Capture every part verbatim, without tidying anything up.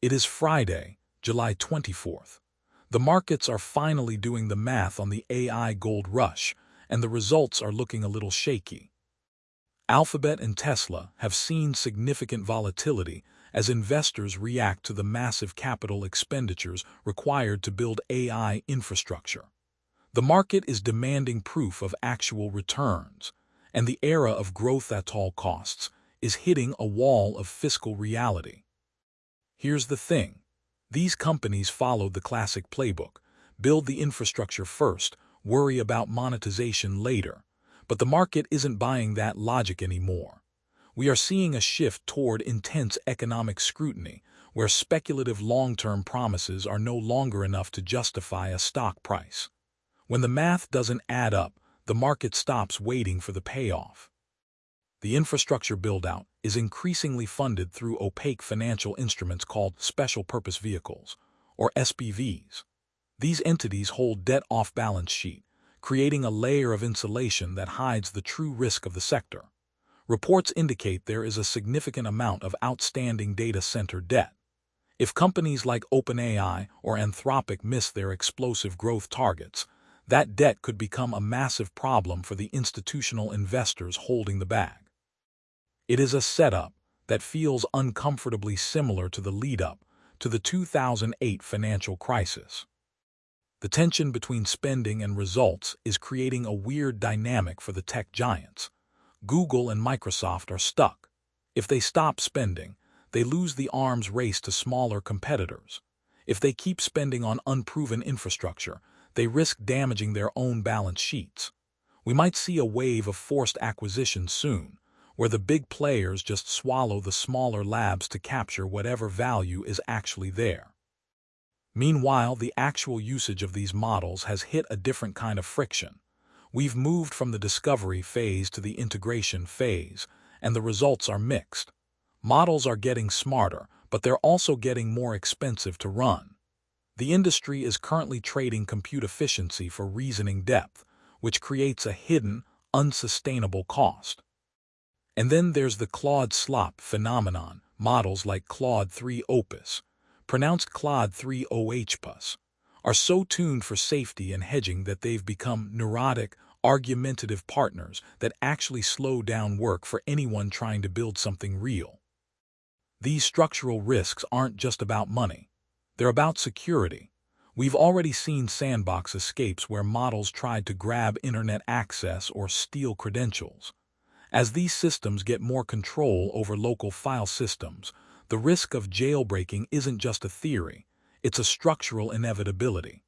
It is Friday, July twenty-fourth. The markets are finally doing the math on the A I gold rush, and the results are looking a little shaky. Alphabet and Tesla have seen significant volatility as investors react to the massive capital expenditures required to build A I infrastructure. The market is demanding proof of actual returns, and the era of growth at all costs is hitting a wall of fiscal reality. Here's the thing. These companies followed the classic playbook: build the infrastructure first, worry about monetization later. But the market isn't buying that logic anymore. We are seeing a shift toward intense economic scrutiny, where speculative long-term promises are no longer enough to justify a stock price. When the math doesn't add up, the market stops waiting for the payoff. The infrastructure build-out is increasingly funded through opaque financial instruments called special purpose vehicles, or S P Vs. These entities hold debt off balance sheet, creating a layer of insulation that hides the true risk of the sector. Reports indicate there is a significant amount of outstanding data center debt. If companies like OpenAI or Anthropic miss their explosive growth targets, that debt could become a massive problem for the institutional investors holding the bag. It is a setup that feels uncomfortably similar to the lead-up to the two thousand eight financial crisis. The tension between spending and results is creating a weird dynamic for the tech giants. Google and Microsoft are stuck. If they stop spending, they lose the arms race to smaller competitors. If they keep spending on unproven infrastructure, they risk damaging their own balance sheets. We might see a wave of forced acquisition soon, where the big players just swallow the smaller labs to capture whatever value is actually there. Meanwhile, the actual usage of these models has hit a different kind of friction. We've moved from the discovery phase to the integration phase, and the results are mixed. Models are getting smarter, but they're also getting more expensive to run. The industry is currently trading compute efficiency for reasoning depth, which creates a hidden, unsustainable cost. And then there's the Claude slop phenomenon. Models like Claude three Opus, pronounced Claude three Opus, are so tuned for safety and hedging that they've become neurotic, argumentative partners that actually slow down work for anyone trying to build something real. These structural risks aren't just about money. They're about security. We've already seen sandbox escapes where models tried to grab internet access or steal credentials. As these systems get more control over local file systems, the risk of jailbreaking isn't just a theory, it's a structural inevitability.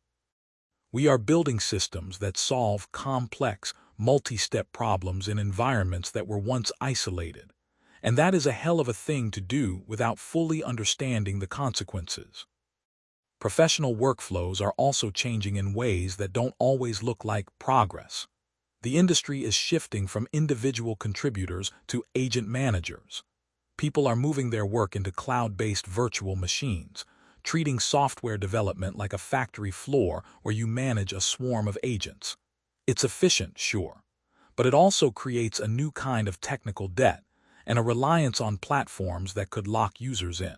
We are building systems that solve complex, multi-step problems in environments that were once isolated, and that is a hell of a thing to do without fully understanding the consequences. Professional workflows are also changing in ways that don't always look like progress. The industry is shifting from individual contributors to agent managers. People are moving their work into cloud-based virtual machines, treating software development like a factory floor where you manage a swarm of agents. It's efficient, sure, but it also creates a new kind of technical debt and a reliance on platforms that could lock users in.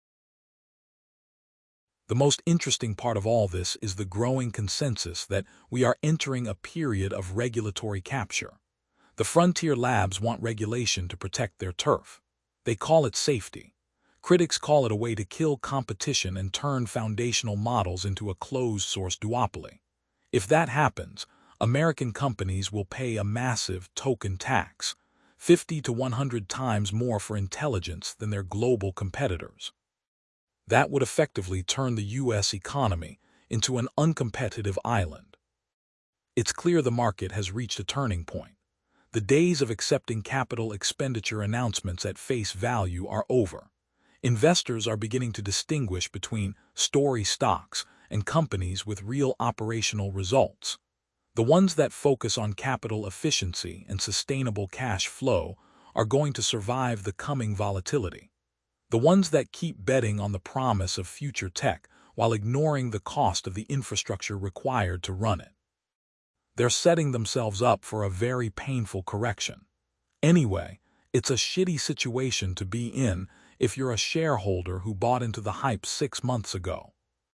The most interesting part of all this is the growing consensus that we are entering a period of regulatory capture. The frontier labs want regulation to protect their turf. They call it safety. Critics call it a way to kill competition and turn foundational models into a closed-source duopoly. If that happens, American companies will pay a massive token tax, fifty to one hundred times more for intelligence than their global competitors. That would effectively turn the U S economy into an uncompetitive island. It's clear the market has reached a turning point. The days of accepting capital expenditure announcements at face value are over. Investors are beginning to distinguish between story stocks and companies with real operational results. The ones that focus on capital efficiency and sustainable cash flow are going to survive the coming volatility. The ones that keep betting on the promise of future tech while ignoring the cost of the infrastructure required to run it. They're setting themselves up for a very painful correction. Anyway, it's a shitty situation to be in if you're a shareholder who bought into the hype six months ago.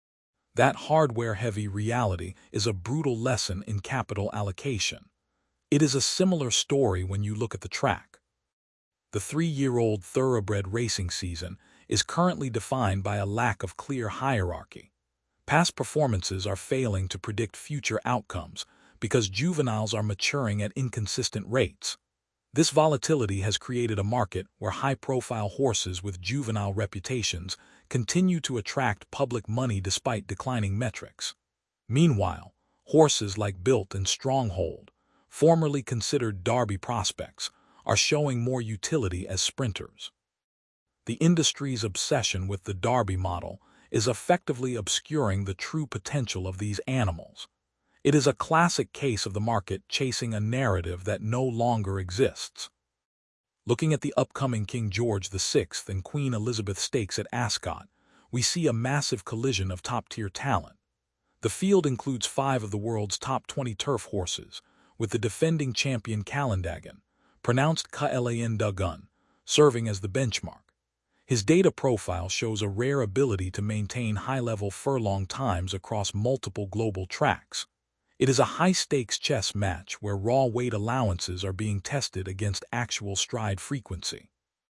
That hardware-heavy reality is a brutal lesson in capital allocation. It is a similar story when you look at the track. The three-year-old thoroughbred racing season is currently defined by a lack of clear hierarchy. Past performances are failing to predict future outcomes because juveniles are maturing at inconsistent rates. This volatility has created a market where high-profile horses with juvenile reputations continue to attract public money despite declining metrics. Meanwhile, horses like Built and Stronghold, formerly considered Derby prospects, are showing more utility as sprinters. The industry's obsession with the Derby model is effectively obscuring the true potential of these animals. It is a classic case of the market chasing a narrative that no longer exists. Looking at the upcoming King George the Sixth and Queen Elizabeth Stakes at Ascot, we see a massive collision of top-tier talent. The field includes five of the world's top twenty turf horses, with the defending champion Calendagan, pronounced Calendagun, serving as the benchmark. His data profile shows a rare ability to maintain high-level furlong times across multiple global tracks. It is a high-stakes chess match where raw weight allowances are being tested against actual stride frequency.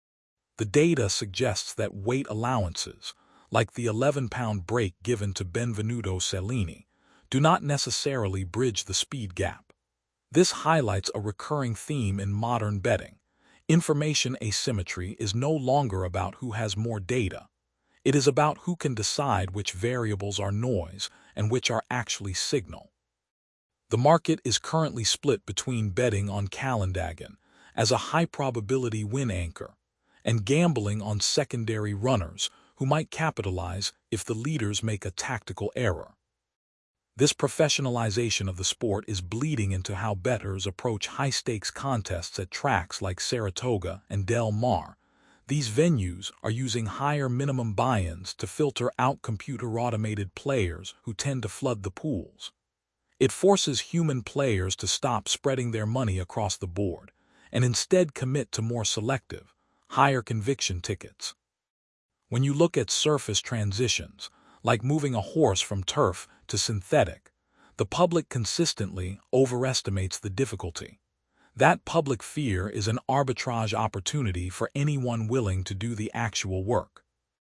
The data suggests that weight allowances, like the eleven-pound break given to Benvenuto Cellini, do not necessarily bridge the speed gap. This highlights a recurring theme in modern betting. Information asymmetry is no longer about who has more data. It is about who can decide which variables are noise and which are actually signal. The market is currently split between betting on Calendagan as a high-probability win anchor and gambling on secondary runners who might capitalize if the leaders make a tactical error. This professionalization of the sport is bleeding into how bettors approach high-stakes contests at tracks like Saratoga and Del Mar. These venues are using higher minimum buy-ins to filter out computer-automated players who tend to flood the pools. It forces human players to stop spreading their money across the board and instead commit to more selective, higher conviction tickets. When you look at surface transitions, like moving a horse from turf to synthetic, the public consistently overestimates the difficulty. That public fear is an arbitrage opportunity for anyone willing to do the actual work.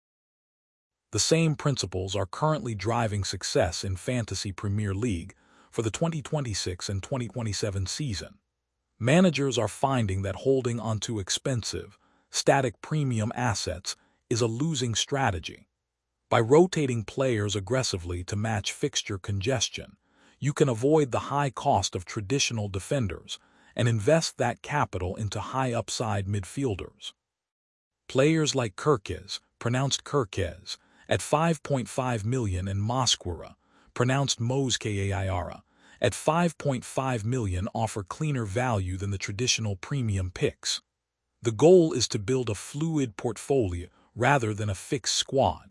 The same principles are currently driving success in Fantasy Premier League for the twenty twenty-six and twenty twenty-seven season. Managers are finding that holding onto expensive, static premium assets is a losing strategy. By rotating players aggressively to match fixture congestion, you can avoid the high cost of traditional defenders and invest that capital into high-upside midfielders. Players like Kirkez, pronounced Kirkez, at five point five million dollars and Mosquera, pronounced Mosquera, at five point five million dollars offer cleaner value than the traditional premium picks. The goal is to build a fluid portfolio rather than a fixed squad.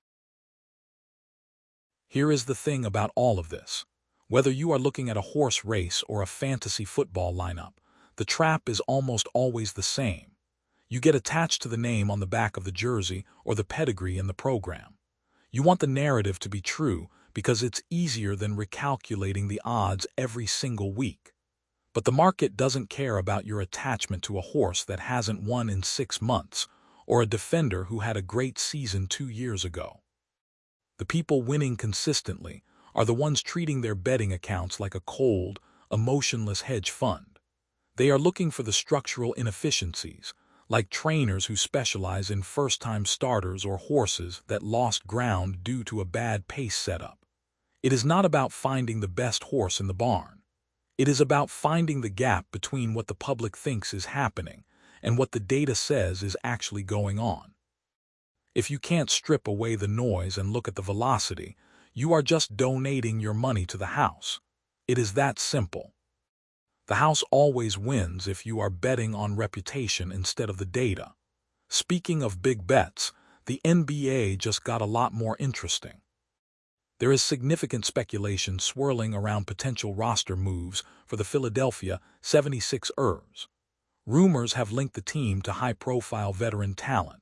Here is the thing about all of this. Whether you are looking at a horse race or a fantasy football lineup, the trap is almost always the same. You get attached to the name on the back of the jersey or the pedigree in the program. You want the narrative to be true because it's easier than recalculating the odds every single week. But the market doesn't care about your attachment to a horse that hasn't won in six months or a defender who had a great season two years ago. The people winning consistently are the ones treating their betting accounts like a cold, emotionless hedge fund. They are looking for the structural inefficiencies, like trainers who specialize in first-time starters or horses that lost ground due to a bad pace setup. It is not about finding the best horse in the barn. It is about finding the gap between what the public thinks is happening and what the data says is actually going on. If you can't strip away the noise and look at the velocity, you are just donating your money to the house. It is that simple. The house always wins if you are betting on reputation instead of the data. Speaking of big bets, the N B A just got a lot more interesting. There is significant speculation swirling around potential roster moves for the Philadelphia seventy-sixers. Rumors have linked the team to high-profile veteran talent,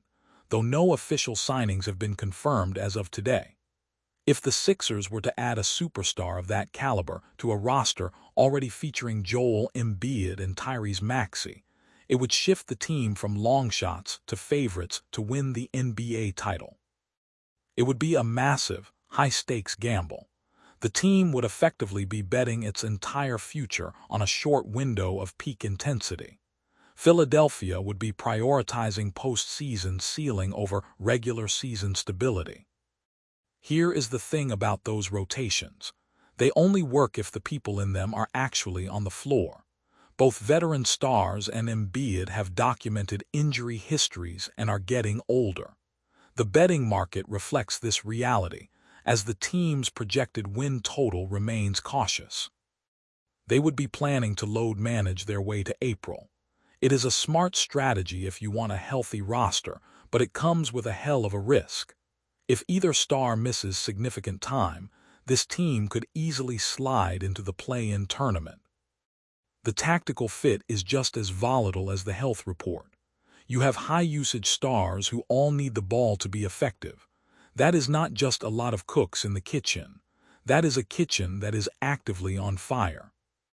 though no official signings have been confirmed as of today. If the Sixers were to add a superstar of that caliber to a roster already featuring Joel Embiid and Tyrese Maxey, it would shift the team from long shots to favorites to win the N B A title. It would be a massive, high-stakes gamble. The team would effectively be betting its entire future on a short window of peak intensity. Philadelphia would be prioritizing postseason ceiling over regular season stability. Here is the thing about those rotations. They only work if the people in them are actually on the floor. Both veteran stars and Embiid have documented injury histories and are getting older. The betting market reflects this reality, as the team's projected win total remains cautious. They would be planning to load manage their way to April. It is a smart strategy if you want a healthy roster, but it comes with a hell of a risk. If either star misses significant time, this team could easily slide into the play-in tournament. The tactical fit is just as volatile as the health report. You have high-usage stars who all need the ball to be effective. That is not just a lot of cooks in the kitchen. That is a kitchen that is actively on fire.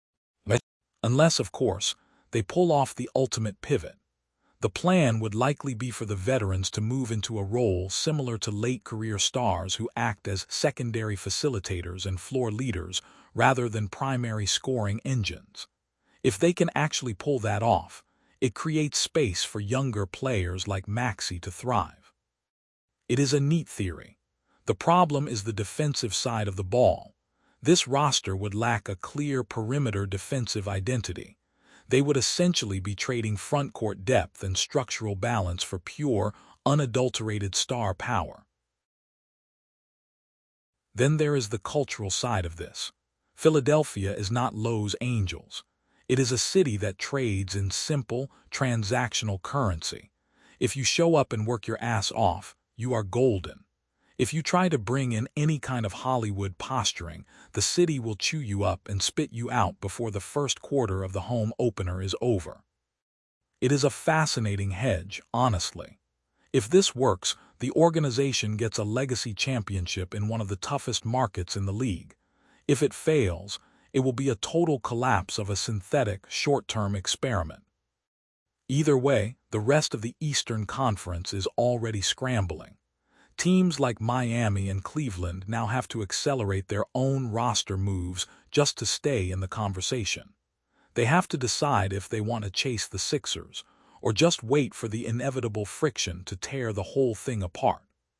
Unless, of course, they pull off the ultimate pivot. The plan would likely be for the veterans to move into a role similar to late-career stars who act as secondary facilitators and floor leaders rather than primary scoring engines. If they can actually pull that off, it creates space for younger players like Maxey to thrive. It is a neat theory. The problem is the defensive side of the ball. This roster would lack a clear perimeter defensive identity. They would essentially be trading front-court depth and structural balance for pure, unadulterated star power. Then there is the cultural side of this. Philadelphia is not Los Angeles. It is a city that trades in simple, transactional currency. If you show up and work your ass off, you are golden. If you try to bring in any kind of Hollywood posturing, the city will chew you up and spit you out before the first quarter of the home opener is over. It is a fascinating hedge, honestly. If this works, the organization gets a legacy championship in one of the toughest markets in the league. If it fails, it will be a total collapse of a synthetic, short-term experiment. Either way, the rest of the Eastern Conference is already scrambling. Teams like Miami and Cleveland now have to accelerate their own roster moves just to stay in the conversation. They have to decide if they want to chase the Sixers or just wait for the inevitable friction to tear the whole thing apart.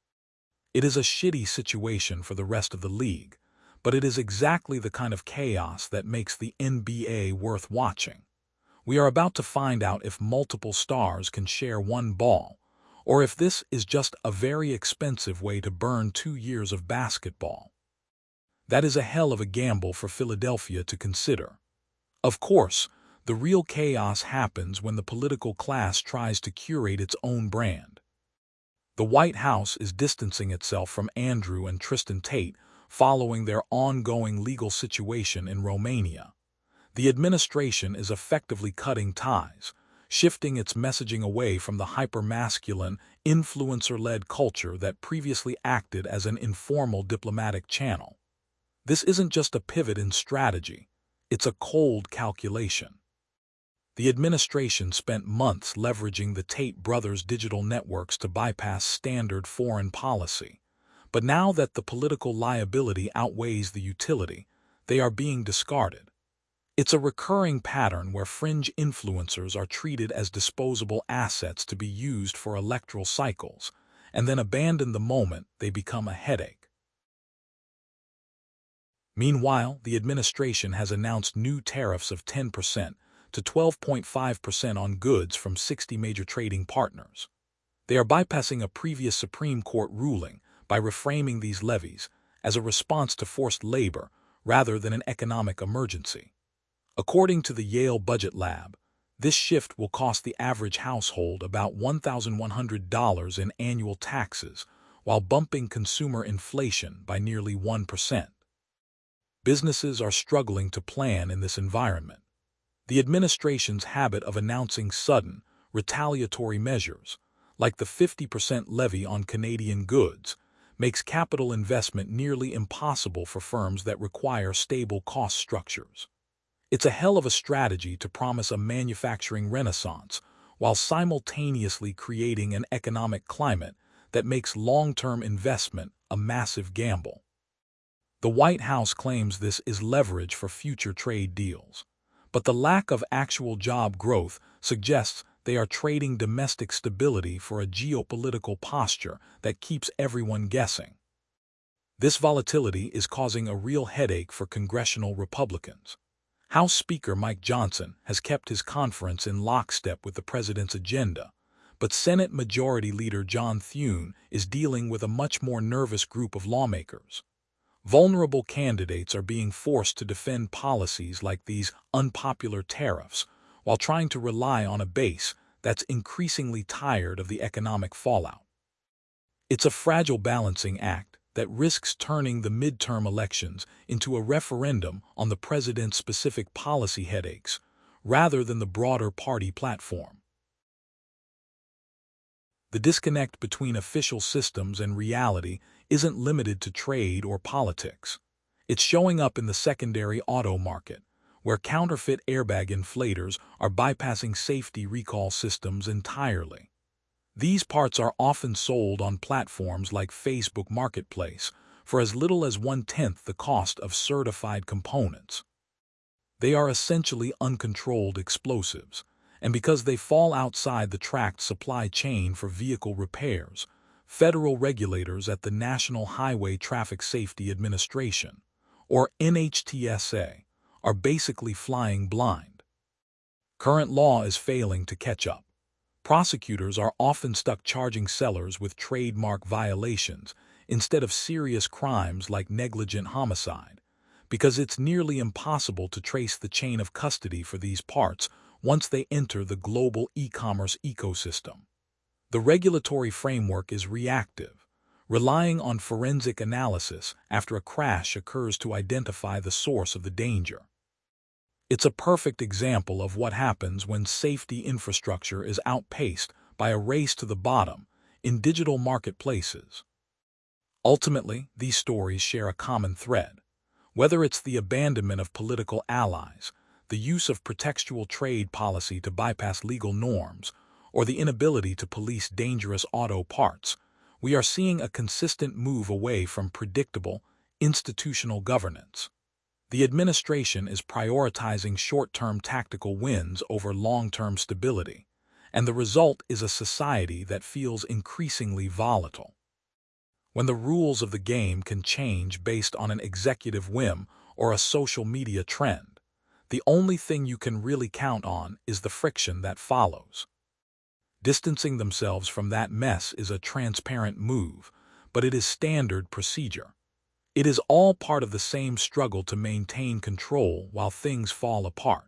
It is a shitty situation for the rest of the league, but it is exactly the kind of chaos that makes the N B A worth watching. We are about to find out if multiple stars can share one ball, or if this is just a very expensive way to burn two years of basketball. That is a hell of a gamble for Philadelphia to consider. Of course, the real chaos happens when the political class tries to curate its own brand. The White House is distancing itself from Andrew and Tristan Tate following their ongoing legal situation in Romania. The administration is effectively cutting ties, shifting its messaging away from the hyper-masculine, influencer-led culture that previously acted as an informal diplomatic channel. This isn't just a pivot in strategy, it's a cold calculation. The administration spent months leveraging the Tate brothers' digital networks to bypass standard foreign policy. But now that the political liability outweighs the utility, they are being discarded. It's a recurring pattern where fringe influencers are treated as disposable assets to be used for electoral cycles, and then abandoned the moment they become a headache. Meanwhile, the administration has announced new tariffs of ten percent to twelve point five percent on goods from sixty major trading partners. They are bypassing a previous Supreme Court ruling by reframing these levies as a response to forced labor rather than an economic emergency. According to the Yale Budget Lab, this shift will cost the average household about one thousand one hundred dollars in annual taxes while bumping consumer inflation by nearly one percent. Businesses are struggling to plan in this environment. The administration's habit of announcing sudden, retaliatory measures, like the fifty percent levy on Canadian goods, makes capital investment nearly impossible for firms that require stable cost structures. It's a hell of a strategy to promise a manufacturing renaissance while simultaneously creating an economic climate that makes long-term investment a massive gamble. The White House claims this is leverage for future trade deals, but the lack of actual job growth suggests they are trading domestic stability for a geopolitical posture that keeps everyone guessing. This volatility is causing a real headache for congressional Republicans. House Speaker Mike Johnson has kept his conference in lockstep with the president's agenda, but Senate Majority Leader John Thune is dealing with a much more nervous group of lawmakers. Vulnerable candidates are being forced to defend policies like these unpopular tariffs while trying to rely on a base that's increasingly tired of the economic fallout. It's a fragile balancing act that risks turning the midterm elections into a referendum on the president's specific policy headaches rather than the broader party platform. The disconnect between official systems and reality isn't limited to trade or politics. It's showing up in the secondary auto market, where counterfeit airbag inflators are bypassing safety recall systems entirely. These parts are often sold on platforms like Facebook Marketplace for as little as one-tenth the cost of certified components. They are essentially uncontrolled explosives, and because they fall outside the tracked supply chain for vehicle repairs, federal regulators at the National Highway Traffic Safety Administration, or N H T S A, are basically flying blind. Current law is failing to catch up. Prosecutors are often stuck charging sellers with trademark violations instead of serious crimes like negligent homicide, because it's nearly impossible to trace the chain of custody for these parts once they enter the global e-commerce ecosystem. The regulatory framework is reactive, relying on forensic analysis after a crash occurs to identify the source of the danger. It's a perfect example of what happens when safety infrastructure is outpaced by a race to the bottom in digital marketplaces. Ultimately, these stories share a common thread. Whether it's the abandonment of political allies, the use of pretextual trade policy to bypass legal norms, or the inability to police dangerous auto parts, we are seeing a consistent move away from predictable, institutional governance. The administration is prioritizing short-term tactical wins over long-term stability, and the result is a society that feels increasingly volatile. When the rules of the game can change based on an executive whim or a social media trend, the only thing you can really count on is the friction that follows. Distancing themselves from that mess is a transparent move, but it is standard procedure. It is all part of the same struggle to maintain control while things fall apart.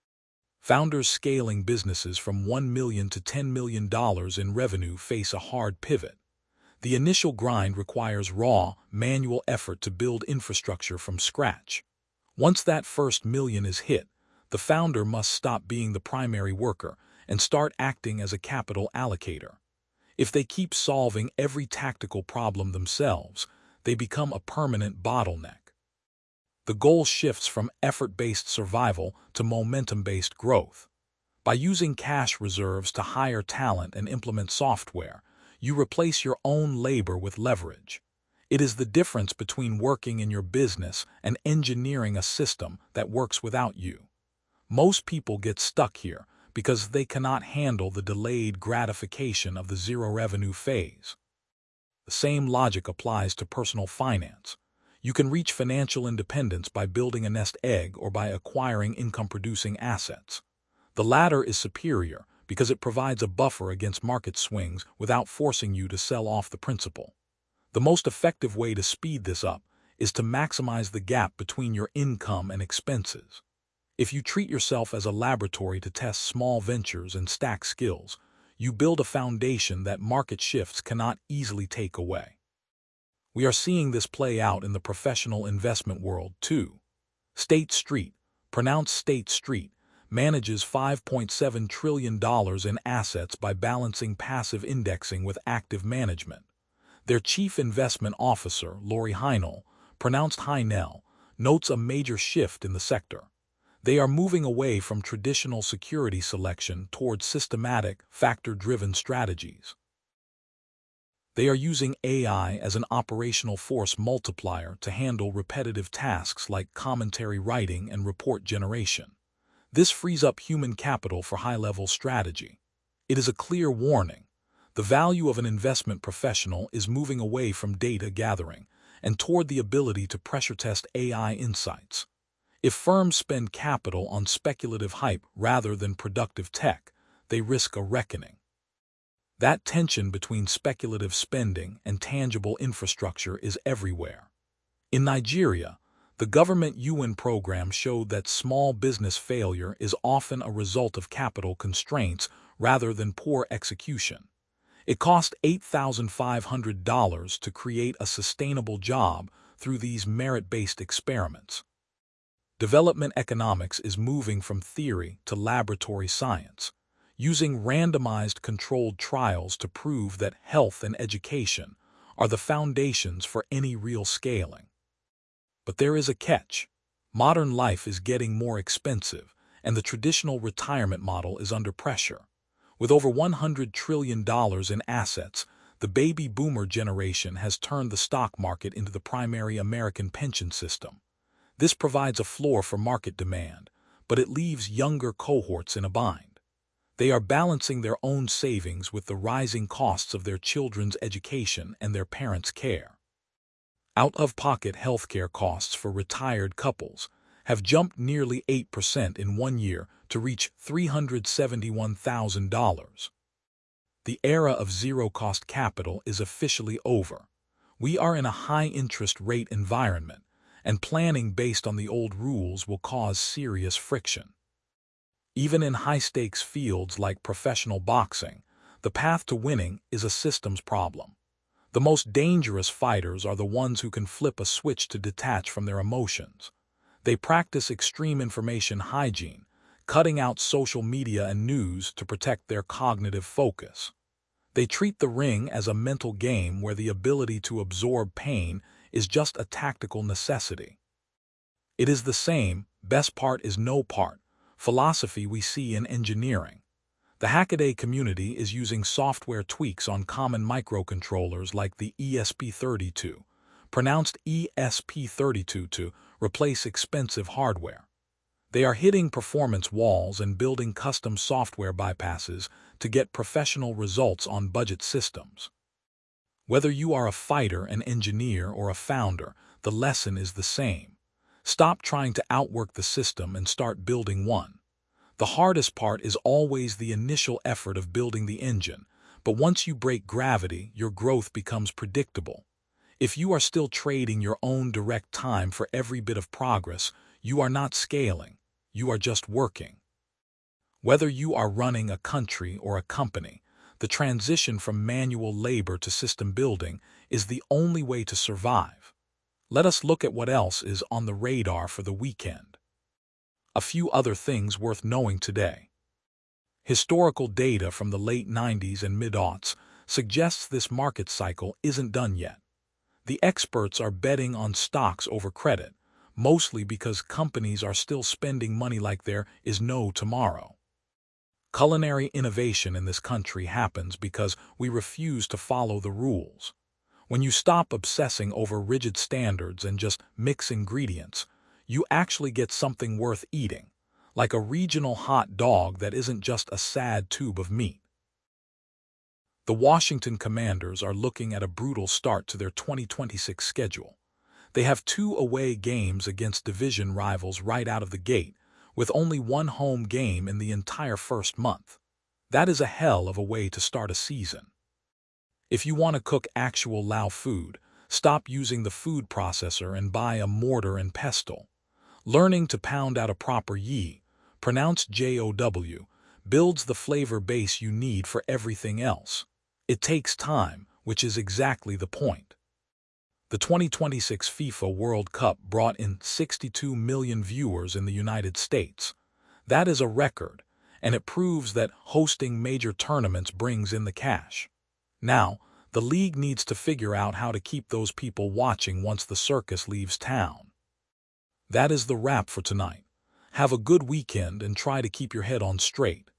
Founders scaling businesses from one million dollars to ten million dollars in revenue face a hard pivot. The initial grind requires raw, manual effort to build infrastructure from scratch. Once that first million is hit, the founder must stop being the primary worker and start acting as a capital allocator. If they keep solving every tactical problem themselves, they become a permanent bottleneck. The goal shifts from effort-based survival to momentum-based growth. By using cash reserves to hire talent and implement software, you replace your own labor with leverage. It is the difference between working in your business and engineering a system that works without you. Most people get stuck here because they cannot handle the delayed gratification of the zero-revenue phase. The same logic applies to personal finance. You can reach financial independence by building a nest egg or by acquiring income-producing assets. The latter is superior because it provides a buffer against market swings without forcing you to sell off the principal. The most effective way to speed this up is to maximize the gap between your income and expenses. If you treat yourself as a laboratory to test small ventures and stack skills, you build a foundation that market shifts cannot easily take away. We are seeing this play out in the professional investment world, too. State Street, pronounced State Street, manages five point seven trillion dollars in assets by balancing passive indexing with active management. Their chief investment officer, Lori Heinel, pronounced Heinel, notes a major shift in the sector. They are moving away from traditional security selection towards systematic, factor-driven strategies. They are using A I as an operational force multiplier to handle repetitive tasks like commentary writing and report generation. This frees up human capital for high-level strategy. It is a clear warning. The value of an investment professional is moving away from data gathering and toward the ability to pressure test A I insights. If firms spend capital on speculative hype rather than productive tech, they risk a reckoning. That tension between speculative spending and tangible infrastructure is everywhere. In Nigeria, the government U N program showed that small business failure is often a result of capital constraints rather than poor execution. It cost eight thousand five hundred dollars to create a sustainable job through these merit-based experiments. Development economics is moving from theory to laboratory science, using randomized controlled trials to prove that health and education are the foundations for any real scaling. But there is a catch. Modern life is getting more expensive, and the traditional retirement model is under pressure. With over one hundred trillion dollars in assets, the baby boomer generation has turned the stock market into the primary American pension system. This provides a floor for market demand, but it leaves younger cohorts in a bind. They are balancing their own savings with the rising costs of their children's education and their parents' care. Out-of-pocket healthcare costs for retired couples have jumped nearly eight percent in one year to reach three hundred seventy-one thousand dollars. The era of zero-cost capital is officially over. We are in a high-interest rate environment, and planning based on the old rules will cause serious friction. Even in high-stakes fields like professional boxing, the path to winning is a systems problem. The most dangerous fighters are the ones who can flip a switch to detach from their emotions. They practice extreme information hygiene, cutting out social media and news to protect their cognitive focus. They treat the ring as a mental game where the ability to absorb pain is just a tactical necessity. It is the same, best part is no part, philosophy we see in engineering. The Hackaday community is using software tweaks on common microcontrollers like the E S P thirty-two, pronounced E S P thirty-two, to replace expensive hardware. They are hitting performance walls and building custom software bypasses to get professional results on budget systems. Whether you are a fighter, an engineer, or a founder, the lesson is the same. Stop trying to outwork the system and start building one. The hardest part is always the initial effort of building the engine, but once you break gravity, your growth becomes predictable. If you are still trading your own direct time for every bit of progress, you are not scaling, you are just working. Whether you are running a country or a company, the transition from manual labor to system building is the only way to survive. Let us look at what else is on the radar for the weekend. A few other things worth knowing today. Historical data from the late nineties and mid-aughts suggests this market cycle isn't done yet. The experts are betting on stocks over credit, mostly because companies are still spending money like there is no tomorrow. Culinary innovation in this country happens because we refuse to follow the rules. When you stop obsessing over rigid standards and just mix ingredients, you actually get something worth eating, like a regional hot dog that isn't just a sad tube of meat. The Washington Commanders are looking at a brutal start to their twenty twenty-six schedule. They have two away games against division rivals right out of the gate, with only one home game in the entire first month. That is a hell of a way to start a season. If you want to cook actual Lao food, stop using the food processor and buy a mortar and pestle. Learning to pound out a proper yi, pronounced J O W, builds the flavor base you need for everything else. It takes time, which is exactly the point. The twenty twenty-six FIFA World Cup brought in sixty-two million viewers in the United States. That is a record, and it proves that hosting major tournaments brings in the cash. Now, the league needs to figure out how to keep those people watching once the circus leaves town. That is the wrap for tonight. Have a good weekend and try to keep your head on straight.